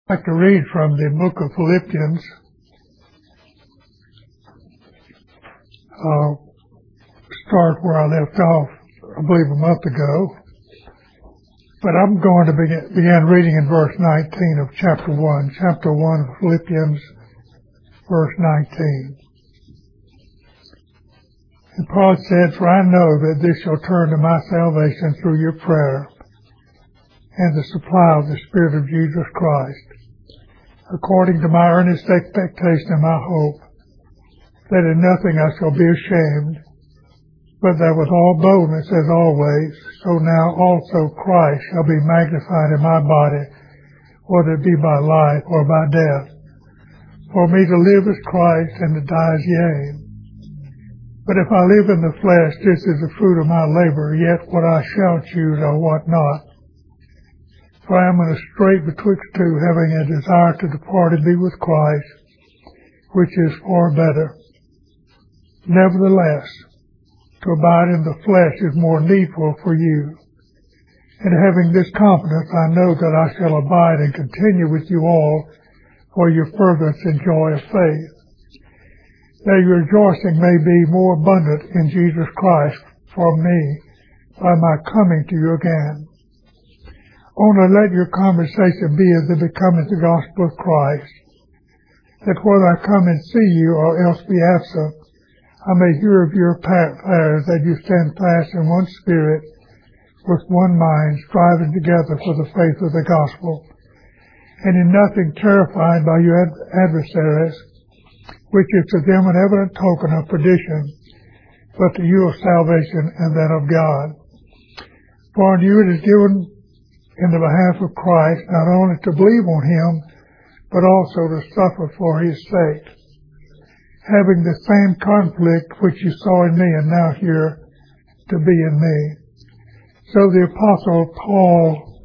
I'd like to read from the book of Philippians. I'll start where I left off, I believe a month ago. But I'm going to begin reading in verse 19 of chapter 1. Chapter 1 of Philippians, verse 19. And Paul said, "For I know that this shall turn to my salvation through your prayer and the supply of the Spirit of Jesus Christ, according to my earnest expectation and my hope, that in nothing I shall be ashamed, but that with all boldness as always, so now also Christ shall be magnified in my body, whether it be by life or by death. For me to live is Christ, and to die is gain. But if I live in the flesh, this is the fruit of my labor, yet what I shall choose I wot not. For I am in a strait betwixt two, having a desire to depart and be with Christ, which is far better. Nevertheless, to abide in the flesh is more needful for you. And having this confidence, I know that I shall abide and continue with you all for your furtherance and joy of faith, that your rejoicing may be more abundant in Jesus Christ from me by my coming to you again. Only let your conversation be as it becometh the gospel of Christ, that whether I come and see you or else be absent, I may hear of your affairs, that you stand fast in one spirit, with one mind, striving together for the faith of the gospel, and in nothing terrified by your adversaries, which is to them an evident token of perdition, but to you of salvation and that of God. For unto you it is given in the behalf of Christ, not only to believe on him, but also to suffer for his sake, having the same conflict which you saw in me and now hear to be in me." So the Apostle Paul,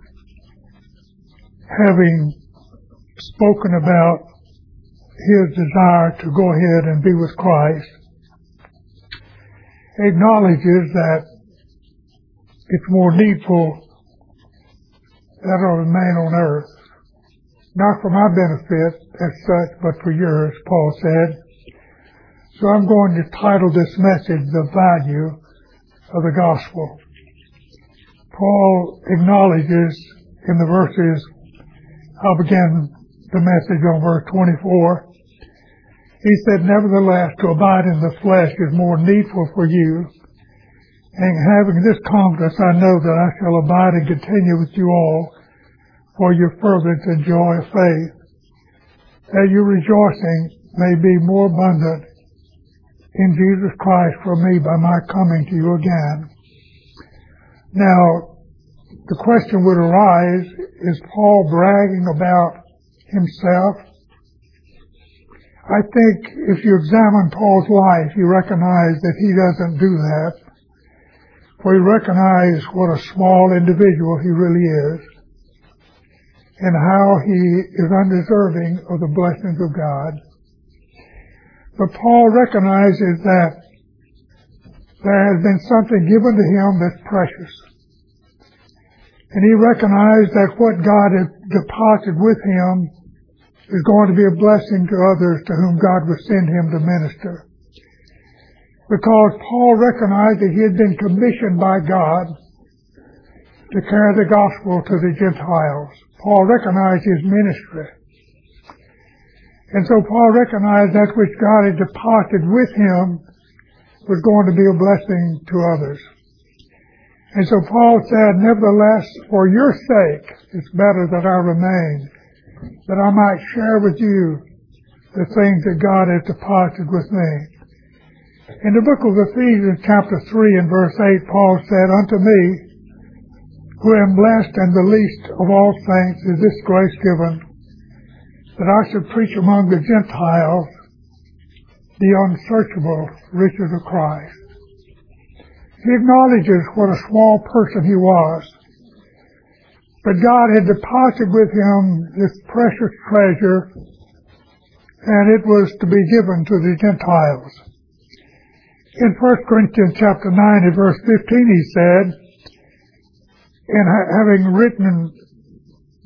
having spoken about his desire to go ahead and be with Christ, acknowledges that it's more needful that I remain on earth, not for my benefit as such, but for yours, Paul said. So I'm going to title this message, "The Value of the Gospel." Paul acknowledges in the verses, I'll begin the message on verse 24. He said, "Nevertheless, to abide in the flesh is more needful for you. And having this confidence, I know that I shall abide and continue with you all for your furtherance and joy of faith, that your rejoicing may be more abundant in Jesus Christ for me by my coming to you again." Now, the question would arise, is Paul bragging about himself? I think if you examine Paul's life, you recognize that he doesn't do that. For he recognizes what a small individual he really is, and how he is undeserving of the blessings of God. But Paul recognizes that there has been something given to him that's precious. And he recognized that what God has deposited with him is going to be a blessing to others to whom God would send him to minister. Because Paul recognized that he had been commissioned by God to carry the gospel to the Gentiles. Paul recognized his ministry. And so Paul recognized that which God had deposited with him was going to be a blessing to others. And so Paul said, "Nevertheless, for your sake, it's better that I remain, that I might share with you the things that God has deposited with me." In the book of Ephesians chapter 3 and verse 8, Paul said, "Unto me, who am blessed and the least of all saints, is this grace given, that I should preach among the Gentiles the unsearchable riches of Christ." He acknowledges what a small person he was, but God had deposited with him this precious treasure, and it was to be given to the Gentiles. In 1 Corinthians chapter 9 and verse 15, he said, "And having written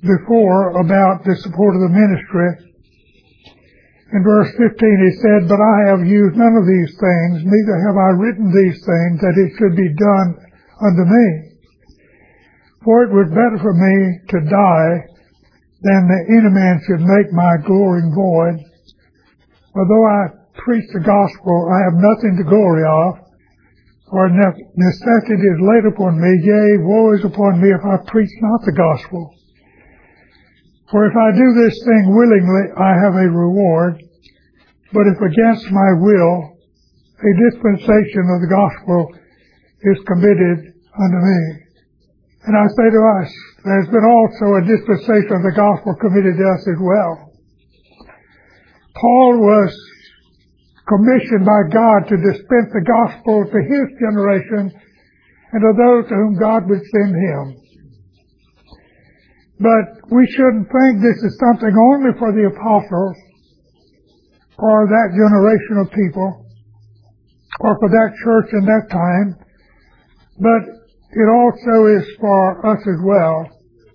before about the support of the ministry. In verse 15 he said, "But I have used none of these things, neither have I written these things, that it should be done unto me. For it was better for me to die than that any man should make my glory void. For though I preach the gospel, I have nothing to glory of, for necessity is laid upon me, yea, woe is upon me if I preach not the gospel. For if I do this thing willingly, I have a reward. But if against my will, a dispensation of the gospel is committed unto me." And I say to us, there's been also a dispensation of the gospel committed to us as well. Paul was commissioned by God to dispense the gospel to his generation and to those to whom God would send him. But we shouldn't think this is something only for the apostles or that generation of people or for that church in that time, but it also is for us as well.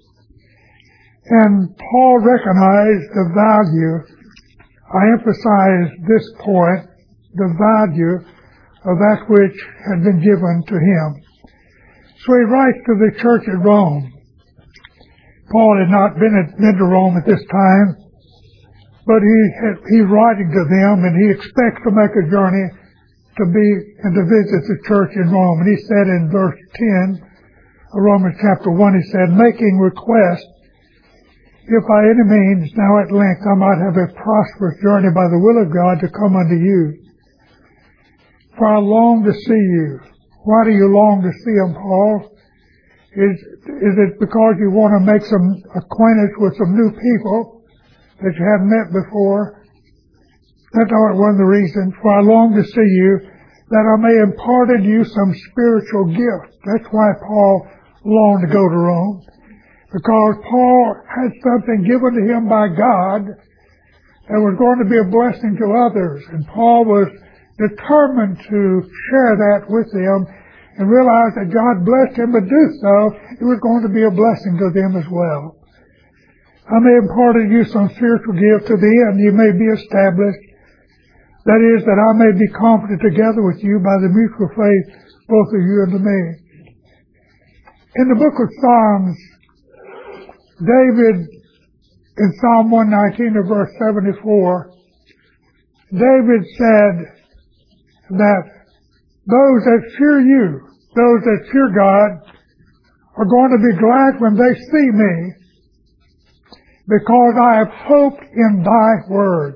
And Paul recognized the value, I emphasize this point, the value of that which had been given to him. So he writes to the church at Rome. Paul had not been to Rome at this time, but he's writing to them, and he expects to make a journey to be and to visit the church in Rome. And he said in verse 10 of Romans chapter 1, he said, "Making request, if by any means now at length I might have a prosperous journey by the will of God to come unto you. For I long to see you." Why do you long to see him, Paul? Is it because you want to make some acquaintance with some new people that you haven't met before? That's not one of the reasons. "For I long to see you, that I may impart unto you some spiritual gift." That's why Paul longed to go to Rome, because Paul had something given to him by God that was going to be a blessing to others. And Paul was determined to share that with them and realized that God blessed him to do so. It was going to be a blessing to them as well. "I may impart unto you some spiritual gift to the end you may be established. That is, that I may be comforted together with you by the mutual faith, both of you and to me." In the book of Psalms, David, in Psalm 119 of verse 74, David said that those that fear you, those that fear God, are going to be glad when they see me, because I have hoped in thy word.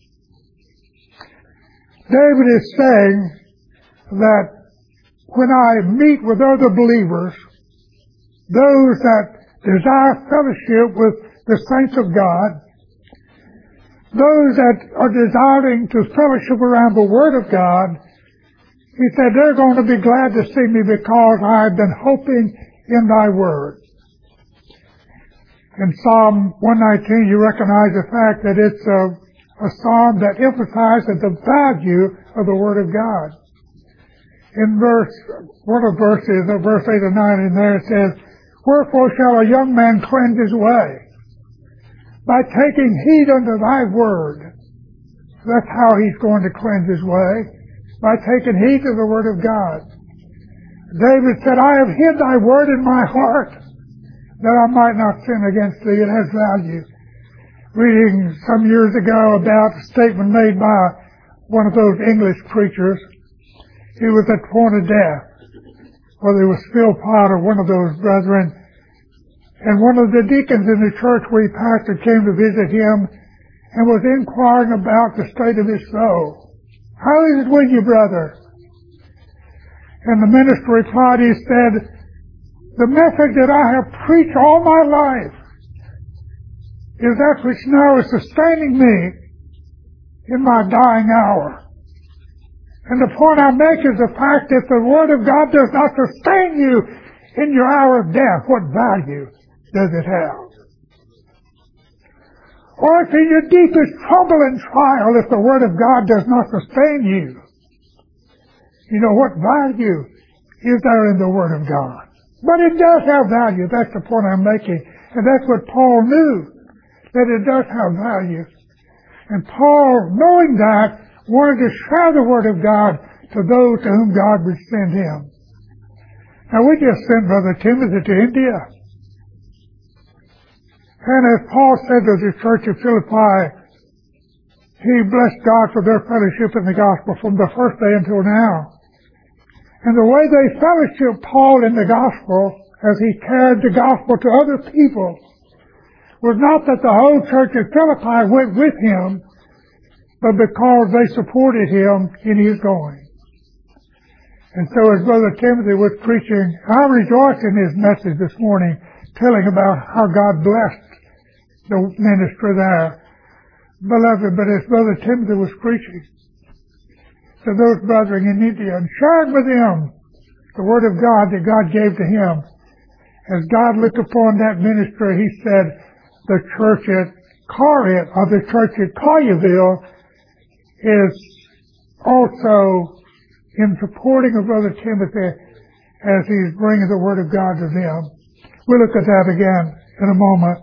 David is saying that when I meet with other believers, those that desire fellowship with the saints of God, those that are desiring to fellowship around the Word of God, he said they're going to be glad to see me because I've been hoping in thy Word. In Psalm 119, you recognize the fact that it's a psalm that emphasizes the value of the Word of God. In verse 8 or 9 in there, it says, "Wherefore shall a young man cleanse his way? By taking heed unto thy word." That's how he's going to cleanse his way, by taking heed to the Word of God. David said, "I have hid thy word in my heart, that I might not sin against thee." It has value. Reading some years ago about a statement made by one of those English preachers. He was at the point of death, whether it was Phil Pot or one of those brethren. And one of the deacons in the church where he pastored came to visit him and was inquiring about the state of his soul. "How is it with you, brother?" And the minister replied, he said, "The message that I have preached all my life is that which now is sustaining me in my dying hour. And the point I make is the fact that the Word of God does not sustain you in your hour of death. What value does it have? Or if in your deepest trouble and trial, if the Word of God does not sustain you, you know, what value is there in the Word of God? But it does have value. That's the point I'm making. And that's what Paul knew, that it does have value. And Paul, knowing that, wanted to share the Word of God to those to whom God would send him. Now, we just sent Brother Timothy to India. And as Paul said to the church of Philippi, he blessed God for their fellowship in the gospel from the first day until now. And the way they fellowshiped Paul in the gospel, as he carried the gospel to other people, was not that the whole church at Philippi went with him, but because they supported him in his going. And so as Brother Timothy was preaching, I rejoiced in his message this morning, telling about how God blessed the ministry there. Beloved, but as Brother Timothy was preaching to those brethren in India and sharing with them the Word of God that God gave to him, as God looked upon that ministry, he said, the church at Corinth, or the church at Collierville, is also in supporting of Brother Timothy as he's bringing the Word of God to them. We'll look at that again in a moment.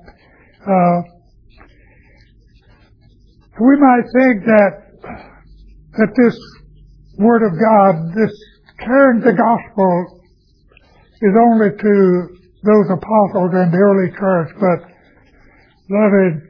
We might think that this Word of God, this carrying the gospel, is only to those apostles and the early church, but beloved,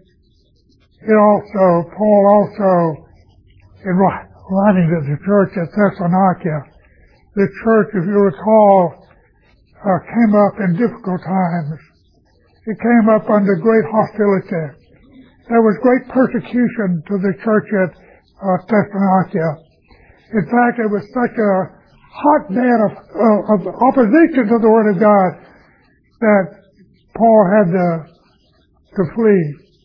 Paul also, in writing to the church at Thessalonica, the church, if you recall, came up in difficult times. It came up under great hostility. There was great persecution to the church at Thessalonica. In fact, it was such a hotbed of opposition to the Word of God that Paul had to flee.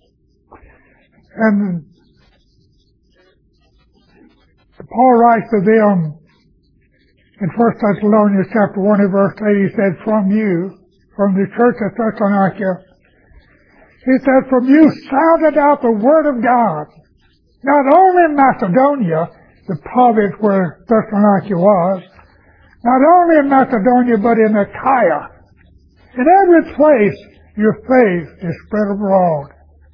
And Paul writes to them in 1 Thessalonians chapter 1 and verse 8, he said, from the church at Thessalonica, he said, from you sounded out the Word of God, not only in Macedonia, the province where Thessalonica was, not only in Macedonia, but in Achaia. In every place, your faith is spread abroad.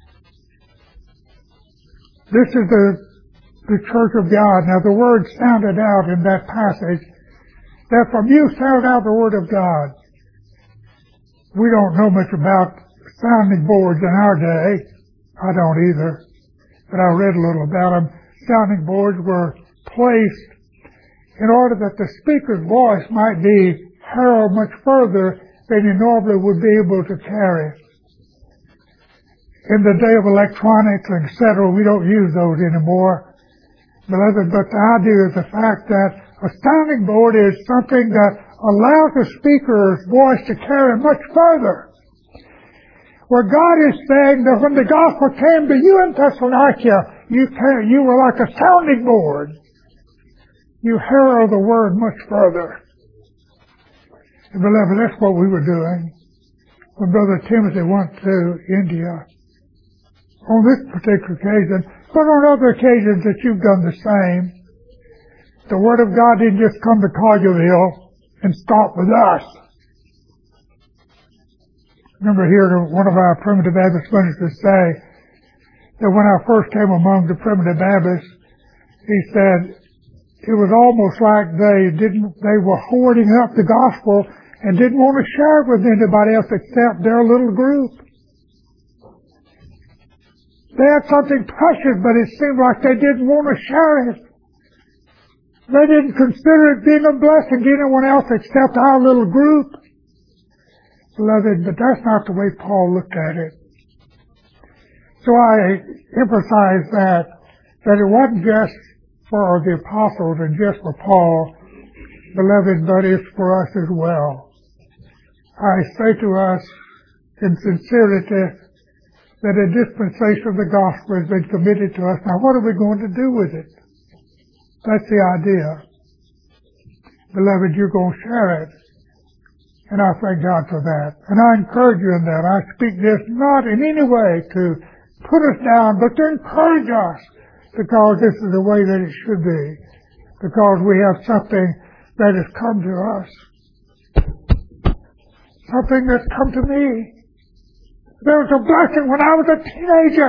This is the church of God. Now, the word sounded out in that passage, that from you sounded out the Word of God. We don't know much about sounding boards in our day. I don't either, but I read a little about them. Sounding boards were placed in order that the speaker's voice might be heard much further than you normally would be able to carry. In the day of electronics, etc., we don't use those anymore. Beloved, but the idea is the fact that a sounding board is something that allows the speaker's voice to carry much further. Where God is saying that when the gospel came to you in Thessalonica, you were like a sounding board. You herald the word much further. And beloved, that's what we were doing when Brother Timothy went to India. On this particular occasion, but on other occasions that you've done the same. The Word of God didn't just come to Collierville and stop with us. I remember hearing one of our Primitive Baptist ministers say that when I first came among the Primitive Baptists, he said it was almost like they were hoarding up the gospel and didn't want to share it with anybody else except their little group. They had something precious, but it seemed like they didn't want to share it. They didn't consider it being a blessing to anyone else except our little group. Beloved, but that's not the way Paul looked at it. So I emphasize that it wasn't just for the apostles and just for Paul, beloved, but it's for us as well. I say to us in sincerity that a dispensation of the gospel has been committed to us. Now, what are we going to do with it? That's the idea. Beloved, you're going to share it. And I thank God for that. And I encourage you in that. I speak this not in any way to put us down, but to encourage us, because this is the way that it should be. Because we have something that has come to us. Something that's come to me. There was a blessing when I was a teenager.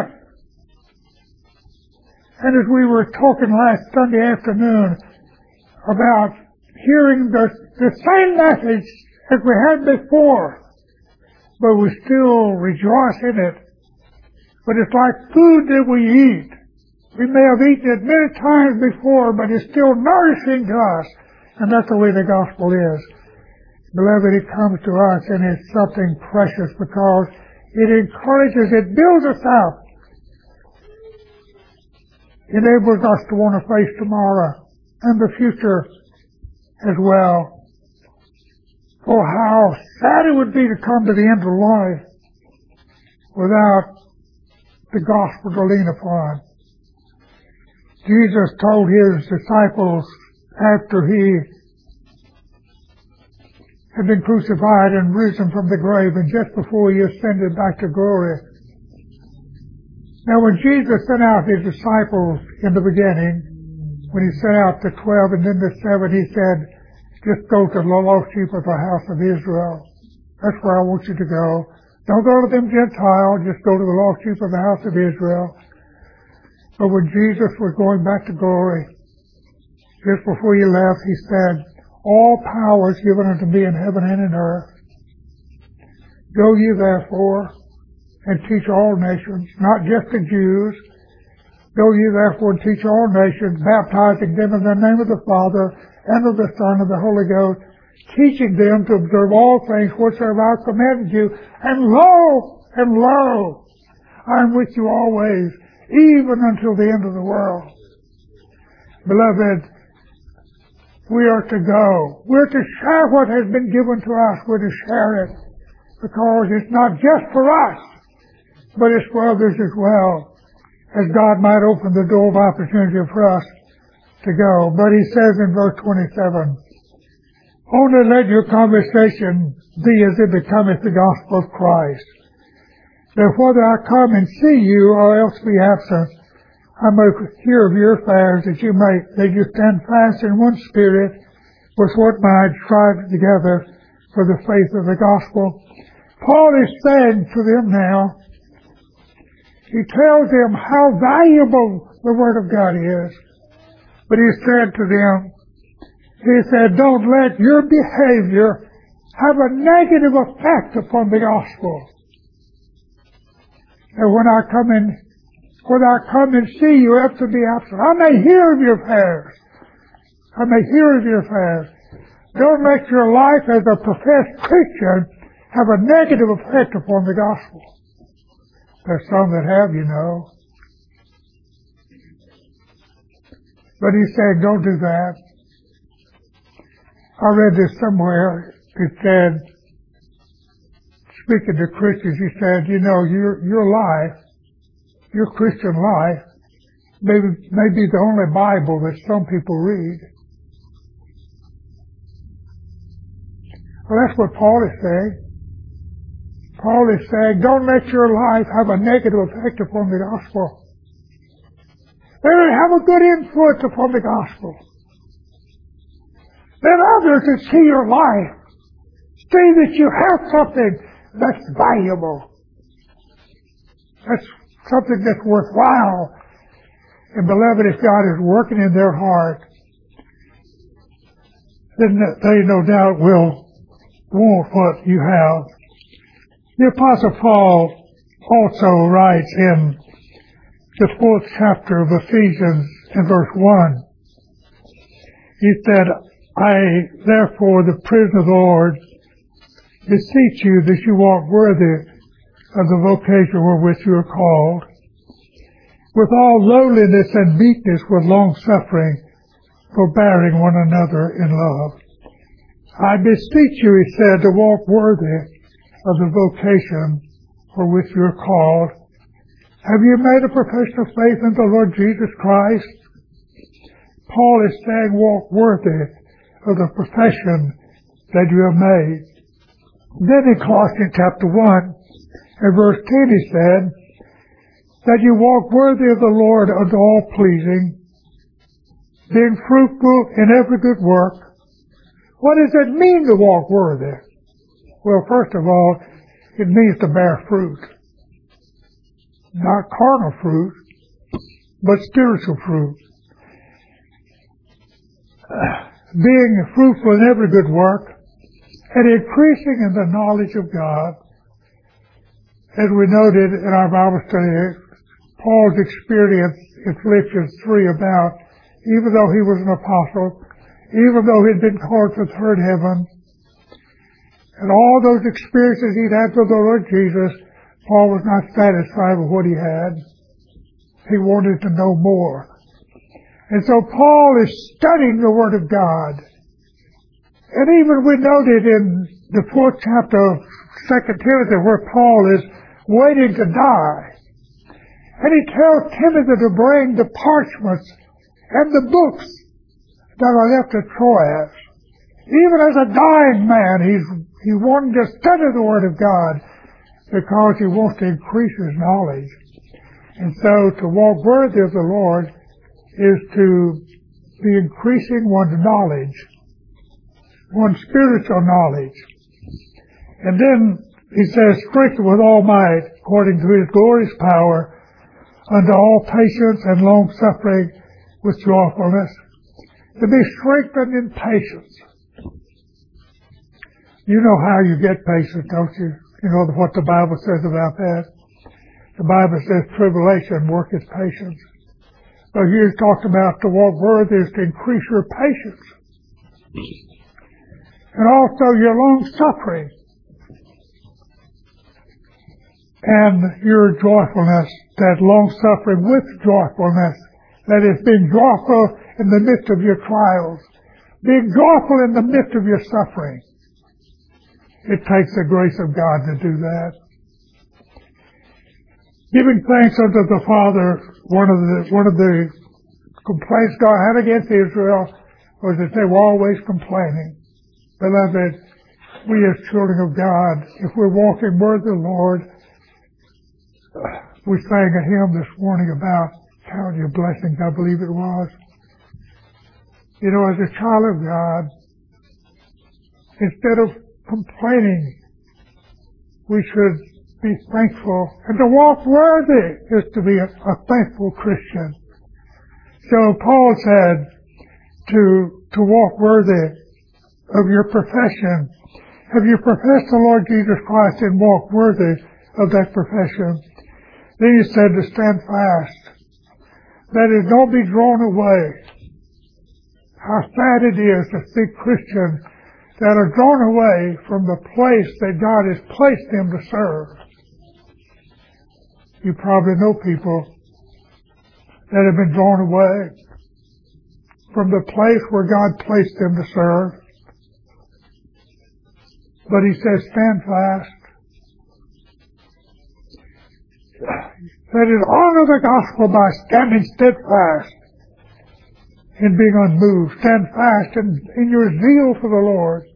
And as we were talking last Sunday afternoon about hearing the same message as we had before, but we still rejoice in it. But it's like food that we eat. We may have eaten it many times before, but it's still nourishing to us. And that's the way the gospel is. Beloved, it comes to us and it's something precious because it encourages, it builds us up. Enables us to want to face tomorrow and the future as well. For how sad it would be to come to the end of life without the gospel to lean upon. Jesus told his disciples after he had been crucified and risen from the grave and just before he ascended back to glory. Now when Jesus sent out his disciples in the beginning, when he sent out the 12 and then the 7, he said, just go to the lost sheep of the house of Israel. That's where I want you to go. Don't go to them Gentiles, just go to the lost sheep of the house of Israel. But when Jesus was going back to glory, just before he left, he said, all power is given unto me in heaven and in earth. Go ye therefore and teach all nations, not just the Jews. Go ye therefore and teach all nations, baptizing them in the name of the Father and of the Son and the Holy Ghost, teaching them to observe all things whatsoever I have commanded you. And lo, I am with you always, even until the end of the world. Beloved, we are to go. We're to share what has been given to us. We're to share it because it's not just for us, but it's for others as well, as God might open the door of opportunity for us to go. But he says in verse 27, only let your conversation be as it becometh the gospel of Christ, that whether I come and see you or else be absent, I may hear of your affairs, that you stand fast in one spirit, with what mind striving together for the faith of the gospel. Paul is saying to them now, he tells them how valuable the Word of God is. But he said to them, he said, don't let your behavior have a negative effect upon the gospel. And when I come and see you, have to be absent. I may hear of your affairs. Don't let your life as a professed Christian have a negative effect upon the gospel. There's some that have, you know. But he said, don't do that. I read this somewhere. It said, speaking to Christians, he said, you know, your life, your Christian life, may be the only Bible that some people read. Well, that's what Paul is saying. Paul is saying, don't let your life have a negative effect upon the gospel. Let it have a good influence upon the gospel. Let others that see your life see that you have something that's valuable. That's something that's worthwhile. And beloved, if God is working in their heart, then they no doubt will want what you have. The Apostle Paul also writes in the 4th chapter of Ephesians in verse 1. He said, I, therefore, the prisoner of the Lord, beseech you that you walk worthy of the vocation wherewith you are called, with all lowliness and meekness, with long-suffering, forbearing one another in love. I beseech you, he said, to walk worthy of the vocation for which you are called. Have you made a profession of faith in the Lord Jesus Christ? Paul is saying, walk worthy of the profession that you have made. Then in Colossians chapter 1 and verse 10 he said, that you walk worthy of the Lord unto all pleasing, being fruitful in every good work. What does it mean to walk worthy? Well, first of all, it means to bear fruit. not carnal fruit, but spiritual fruit. Being fruitful in every good work, and increasing in the knowledge of God. As we noted in our Bible study, Paul's experience in Philippians 3 about, even though he was an apostle, even though he'd been called to third heaven, and all those experiences he'd had with the Lord Jesus, Paul was not satisfied with what he had. He wanted to know more. And so Paul is studying the Word of God. And even we noted in the 4th chapter of 2 Timothy where Paul is waiting to die. And he tells Timothy to bring the parchments and the books that are left at Troas. Even as a dying man, he wanted to study the Word of God because he wants to increase his knowledge. And so to walk worthy of the Lord is to be increasing one's knowledge, one's spiritual knowledge. And then he says, strengthened with all might, according to his glorious power, unto all patience and long suffering with joyfulness. To be strengthened in patience. You know how you get patience, don't you? You know what the Bible says about that. The Bible says tribulation worketh patience. But here he's talked about to walk worthy is to increase your patience. And also your long suffering. And your joyfulness, that long suffering with joyfulness. That is being joyful in the midst of your trials. Being joyful in the midst of your suffering. It takes the grace of God to do that. Giving thanks unto the Father, one of the complaints God had against Israel was that they were always complaining. Beloved, we as children of God, if we're walking worthy of the Lord, we sang a hymn this morning about count your blessings, I believe it was. You know, as a child of God, instead of complaining, we should be thankful. And to walk worthy is to be a thankful Christian. So Paul said to walk worthy of your profession. Have you professed the Lord Jesus Christ and walk worthy of that profession? Then he said to stand fast. That is, don't be drawn away. How sad it is to see Christians that are drawn away from the place that God has placed them to serve. You probably know people that have been drawn away from the place where God placed them to serve. But he says, stand fast. That is, honor the gospel by standing steadfast in being unmoved. Stand fast in your zeal for the Lord.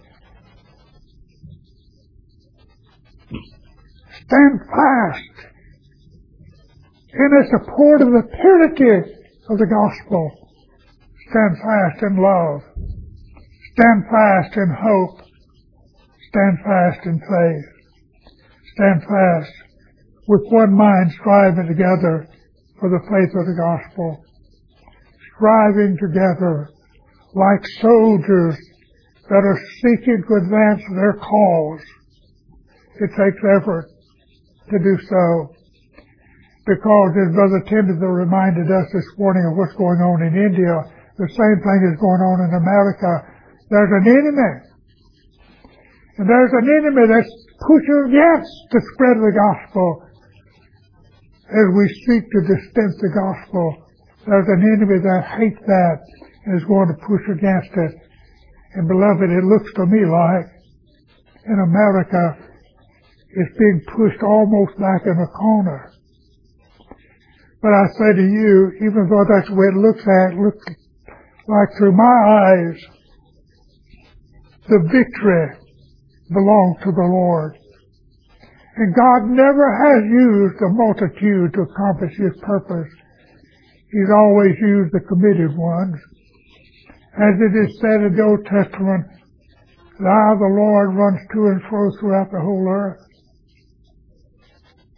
Stand fast in the support of the purity of the gospel. Stand fast in love. Stand fast in hope. Stand fast in faith. Stand fast with one mind, striving together for the faith of the gospel. Striving together like soldiers that are seeking to advance their cause. It takes effort to do so. Because, as Brother Timothy reminded us this morning of what's going on in India, the same thing is going on in America. There's an enemy. And there's an enemy that's pushing against the spread of the gospel. As we seek to dispense the gospel, there's an enemy that hates that and is going to push against it. And beloved, it looks to me like in America it's being pushed almost back in a corner. But I say to you, even though that's the way it looks like through my eyes, the victory belongs to the Lord. And God never has used a multitude to accomplish His purpose. He's always used the committed ones. As it is said in the Old Testament, Thou, the Lord, runs to and fro throughout the whole earth.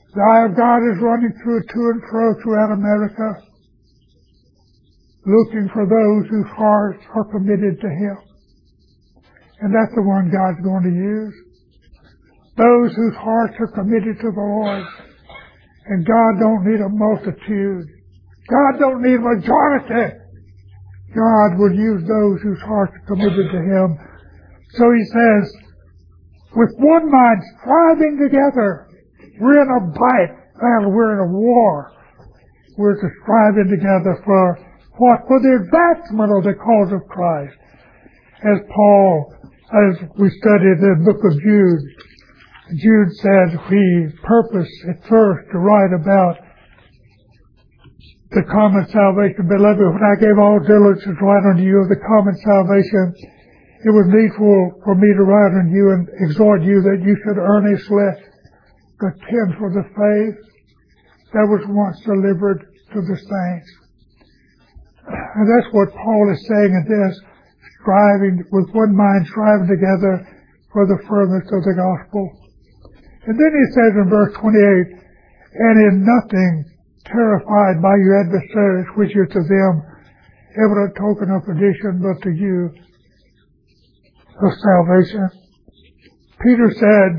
The eye of God is running through to and fro throughout America, looking for those whose hearts are committed to Him. And that's the one God's going to use. Those whose hearts are committed to the Lord. And God don't need a multitude. God don't need a majority. God will use those whose hearts are committed to Him. So He says, with one mind, striving together. We're in a battle. We're in a war. We're striving together for what? For the advancement of the cause of Christ. As we studied in the book of Jude, Jude said he purposed at first to write about the common salvation. Beloved, when I gave all diligence to write unto you of the common salvation, it was needful for me to write unto you and exhort you that you should earnestly contend for the faith that was once delivered to the saints. And that's what Paul is saying in this, striving with one mind, striving together for the furtherance of the gospel. And then he says in verse 28, and in nothing terrified by your adversaries, which is to them evident token of perdition, but to you of salvation. Peter said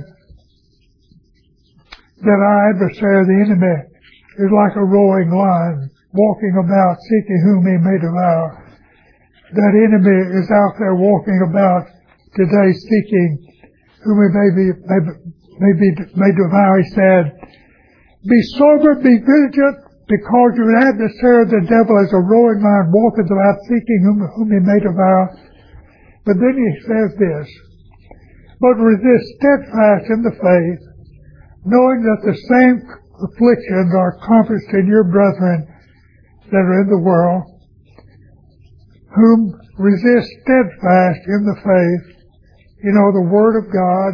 that our adversary, the enemy, is like a roaring lion, walking about, seeking whom he may devour. That enemy is out there walking about today, seeking whom he may devour. He said, be sober, be vigilant, because your adversary, the devil, is a roaring lion, walking about, seeking whom he may devour. But then he says this, but resist steadfast in the faith, knowing that the same afflictions are accomplished in your brethren that are in the world, whom resist steadfast in the faith. You know, the Word of God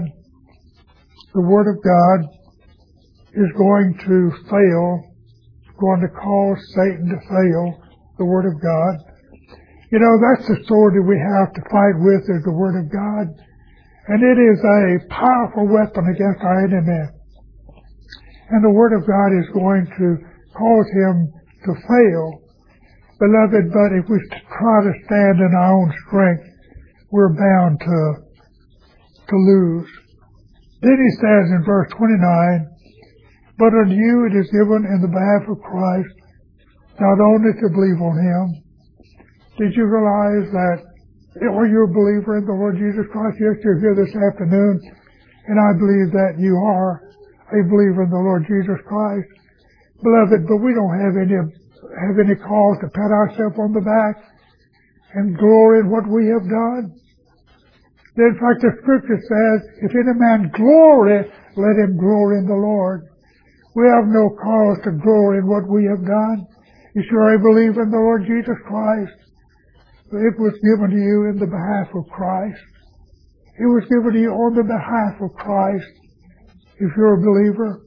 is going to fail, going to cause Satan to fail, the Word of God. You know, that's the sword that we have to fight with, is the Word of God. And it is a powerful weapon against our enemy. And the Word of God is going to cause him to fail. Beloved, but if we try to stand in our own strength, we're bound to lose. Then he says in verse 29, but unto you it is given in the behalf of Christ, not only to believe on Him. Did you realize that, are you a believer in the Lord Jesus Christ? Yes, you're here this afternoon, and I believe that you are a believer in the Lord Jesus Christ. Beloved, but we don't have any cause to pat ourselves on the back and glory in what we have done. In fact, the Scripture says, if any man glory, let him glory in the Lord. We have no cause to glory in what we have done. You sure I believe in the Lord Jesus Christ. It was given to you in the behalf of Christ. It was given to you on the behalf of Christ, if you're a believer.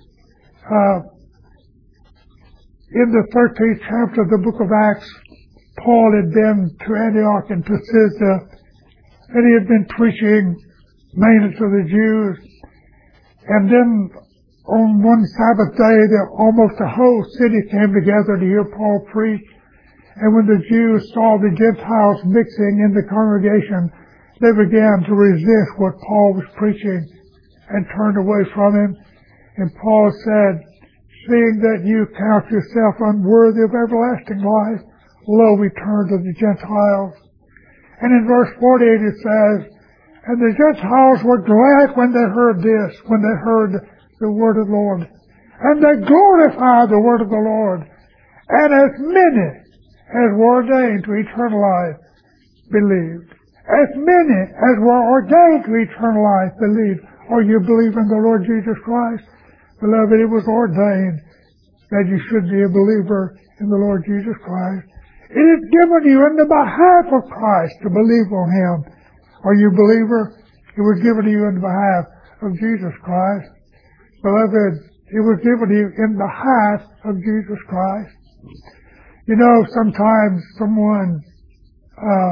In the 13th chapter of the book of Acts, Paul had been to Antioch and Pisidia, and he had been preaching mainly to the Jews. And then on one Sabbath day, almost the whole city came together to hear Paul preach. And when the Jews saw the Gentiles mixing in the congregation, they began to resist what Paul was preaching and turned away from him. And Paul said, seeing that you count yourself unworthy of everlasting life, lo, we turn to the Gentiles. And in verse 48 it says, and the Gentiles were glad when they heard this, when they heard the word of the Lord. And they glorified the word of the Lord. And as many as were ordained to eternal life believed. As many as were ordained to eternal life believed. Or you believe in the Lord Jesus Christ? Beloved, it was ordained that you should be a believer in the Lord Jesus Christ. It is given you in the behalf of Christ to believe on Him. Are you a believer? It was given to you in the behalf of Jesus Christ. Beloved, it was given to you in behalf of Jesus Christ. You know, sometimes someone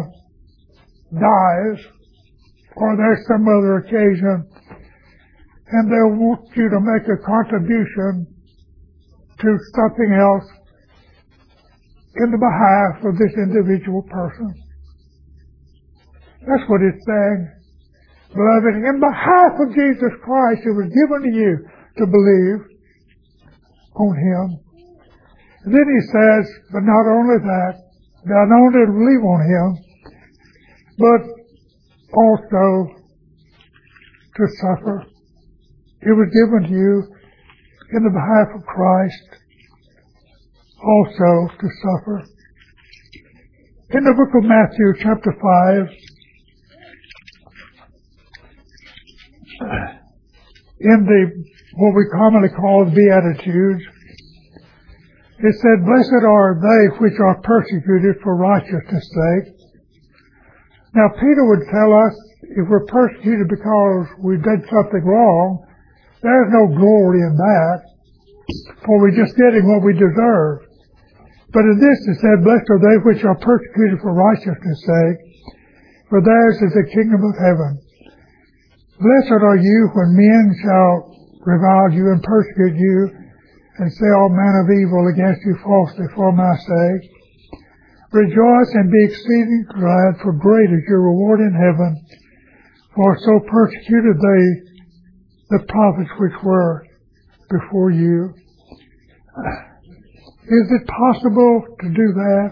dies, or there's some other occasion, and they'll want you to make a contribution to something else in the behalf of this individual person. That's what it's saying. Beloved, in behalf of Jesus Christ, it was given to you to believe on Him. And then he says, but not only that, not only to believe on Him, but also to suffer. It was given to you in the behalf of Christ also to suffer. In the book of Matthew, chapter 5, in what we commonly call the Beatitudes, it said, blessed are they which are persecuted for righteousness' sake. Now, Peter would tell us, if we're persecuted because we did something wrong, there's no glory in that, for we're just getting what we deserve. But in this it said, blessed are they which are persecuted for righteousness' sake, for theirs is the kingdom of heaven. Blessed are you when men shall revile you and persecute you, and say all manner of evil against you falsely for my sake. Rejoice and be exceeding glad, for great is your reward in heaven. For so persecuted they the prophets which were before you. Is it possible to do that?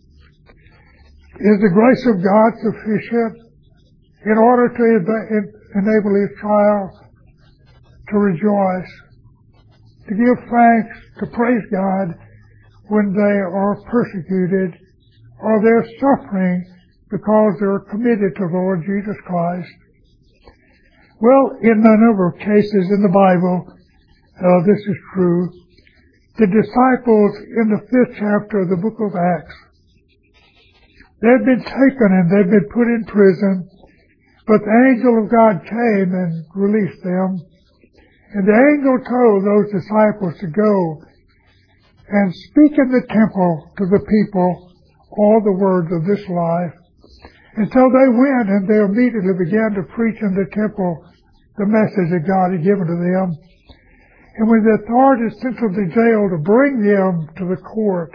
Is the grace of God sufficient in order to enable His child to rejoice, to give thanks, to praise God when they are persecuted or they're suffering because they're committed to the Lord Jesus Christ? Well, in a number of cases in the Bible, this is true. The disciples in the 5th chapter of the book of Acts, they'd been taken and they'd been put in prison, but the angel of God came and released them. And the angel told those disciples to go and speak in the temple to the people all the words of this life. And so they went and they immediately began to preach in the temple the message that God had given to them. And when the authorities sent to the jail to bring them to the court,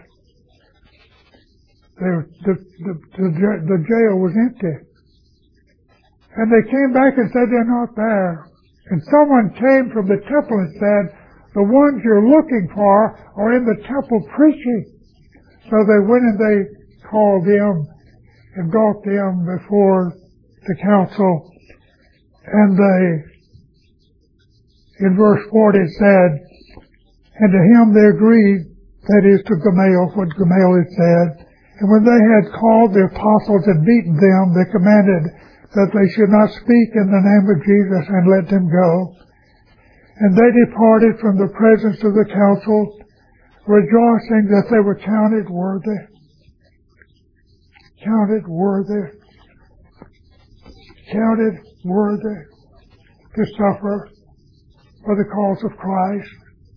the jail was empty. And they came back and said, they're not there. And someone came from the temple and said, the ones you're looking for are in the temple preaching. So they went and they called them and brought them before the council. And in verse 40 it said, and to him they agreed, that is to Gamaliel, what Gamaliel had said. And when they had called the apostles and beaten them, they commanded that they should not speak in the name of Jesus, and let them go. And they departed from the presence of the council, rejoicing that they were counted worthy. Counted worthy. Counted worthy to suffer for the cause of Christ.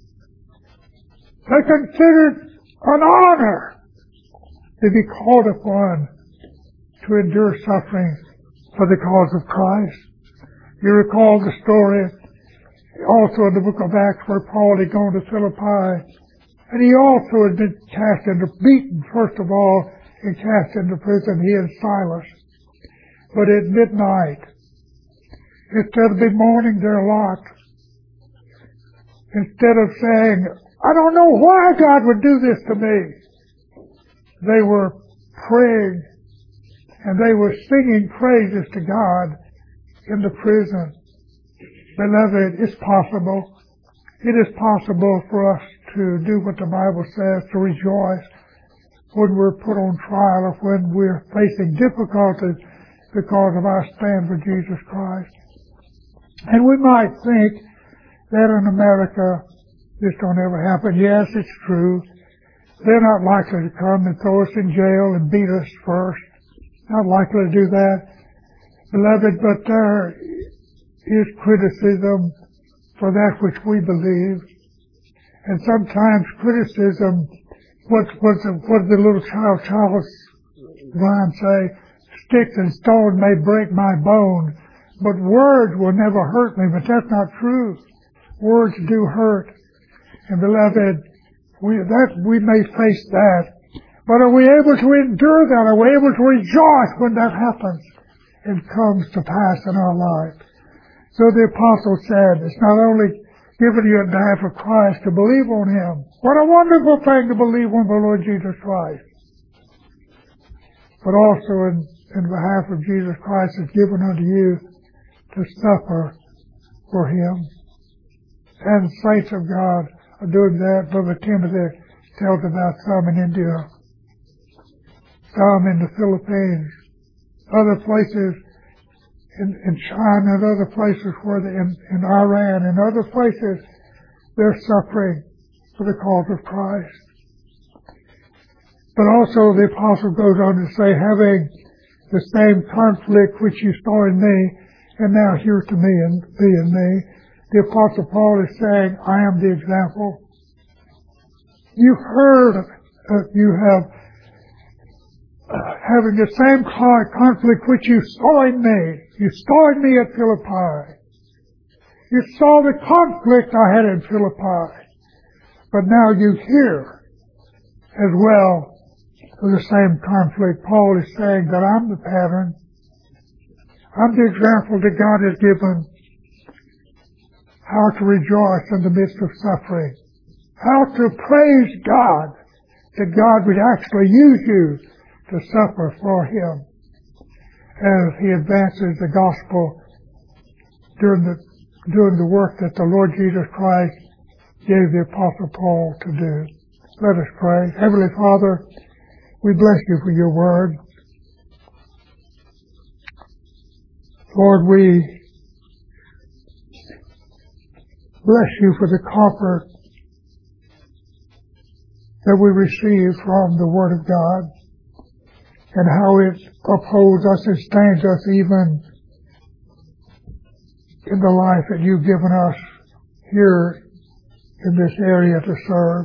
They considered an honor to be called upon to endure suffering for the cause of Christ. You recall the story also in the book of Acts where Paul had gone to Philippi, and he also had been beaten first of all, and cast into prison, he and Silas. But at midnight, instead of bemoaning their lot, instead of saying, I don't know why God would do this to me, they were praying and they were singing praises to God in the prison. Beloved, it's possible. It is possible for us to do what the Bible says, to rejoice when we're put on trial or when we're facing difficulties because of our stand for Jesus Christ. And we might think that in America this don't ever happen. Yes, it's true. They're not likely to come and throw us in jail and beat us first. Not likely to do that, beloved, but there is criticism for that which we believe. And sometimes criticism, what the little Charles Brown say, sticks and stones may break my bones, but words will never hurt me. But that's not true. Words do hurt. And beloved, we may face that. But are we able to endure that? Are we able to rejoice when that happens and comes to pass in our life? So the apostle said, it's not only given you in behalf of Christ to believe on Him. What a wonderful thing to believe on the Lord Jesus Christ. But also in behalf of Jesus Christ is given unto you to suffer for Him. And saints of God are doing that. Brother Timothy tells about some in India, some in the Philippines, other places in China, and other places where in Iran and other places they're suffering for the cause of Christ. But also the apostle goes on to say, having the same conflict which you saw in me, and now here to me and be in me. The apostle Paul is saying, I am the example. You heard, you have having the same conflict which you saw in me. You saw in me at Philippi. You saw the conflict I had in Philippi. But now you hear as well of the same conflict. Paul is saying that I'm the pattern. I'm the example that God has given how to rejoice in the midst of suffering. How to praise God that God would actually use you to suffer for Him as He advances the gospel during the work that the Lord Jesus Christ gave the Apostle Paul to do. Let us pray. Heavenly Father, we bless you for your word. Lord, we bless you for the comfort that we receive from the Word of God and how it upholds us and sustains us even in the life that you've given us here in this area to serve.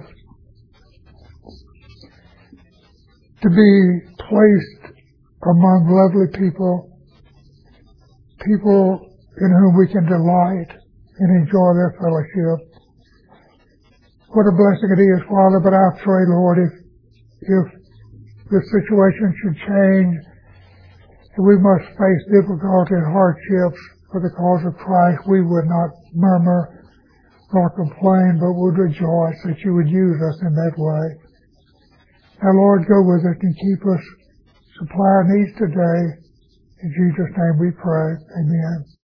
To be placed among lovely people, people in whom we can delight and enjoy their fellowship. What a blessing it is, Father, but I pray, Lord, if the situation should change and we must face difficulty and hardships for the cause of Christ, we would not murmur nor complain, but would rejoice that you would use us in that way. Now, Lord, go with us and keep us, supply our needs today. In Jesus' name we pray. Amen.